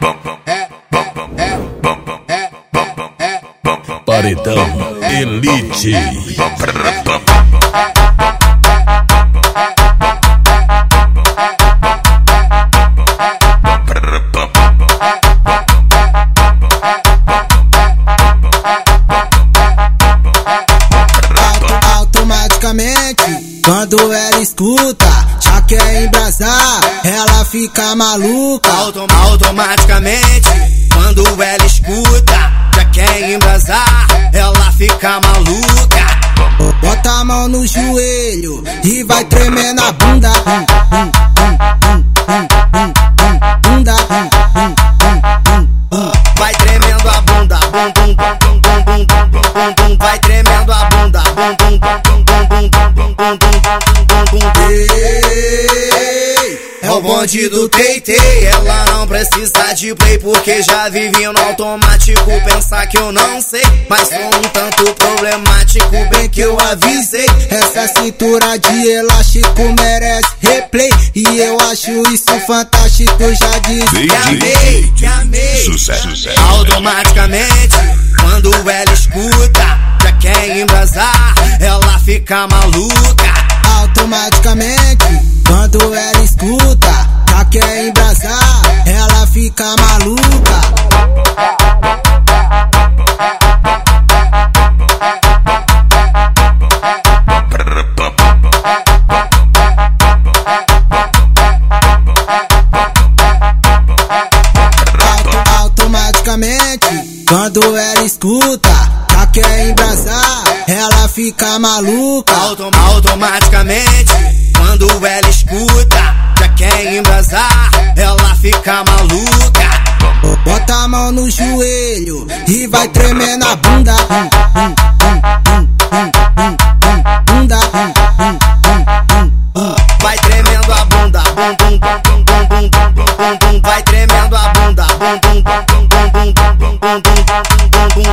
Paredão Elite. Automaticamente, quando ela escuta, já quer embrasar, ela fica maluca. Automaticamente, quando ela escuta, já quer embrasar, ela fica maluca. Bota a mão no joelho e vai tremendo a bunda. Bunda. Vai tremendo a bunda, bum bum bum bum bum bum bum. Vai tremendo a bunda, bum bum bum bum bum bum bum bum bum. É o bonde do Teitei, ela não precisa de play porque já vivi no automático. Pensar que eu não sei, mas sou um tanto problemático, bem que eu avisei. Essa cintura de elástico merece replay, e eu acho isso fantástico, já disse que amei. Sucesso. Automaticamente, quando ela escuta, já quer embrasar, ela fica maluca. Automaticamente, quando ela escuta, já quer embrasar, ela fica maluca. Automaticamente, quando ela escuta, já quer embrasar, ela fica maluca. Automaticamente, quando ela escuta, já quer embrasar, ela fica maluca. Bota a mão no joelho e vai tremendo a bunda. Bunda. Vai tremendo a bunda, bum bum bum bum bum bum bum. Vai tremendo a bunda, bum bum bum bum bum bum bum bum.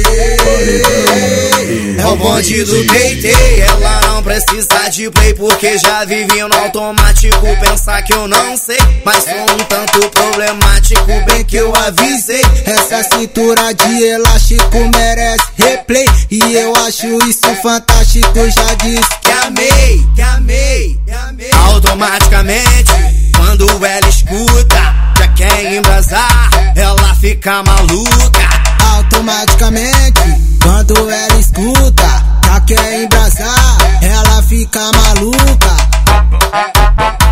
É o bonde do Teitei, ela não precisa de play porque já vivi no automático. Pensar que eu não sei, mas sou um tanto problemático, bem que eu avisei. Essa cintura de elástico merece replay, e eu acho isso fantástico, já disse que amei. Automaticamente, quando ela escuta, já quer embrasar, ela fica maluca. Automaticamente, quando ela escuta, já quer embrasar, ela fica maluca.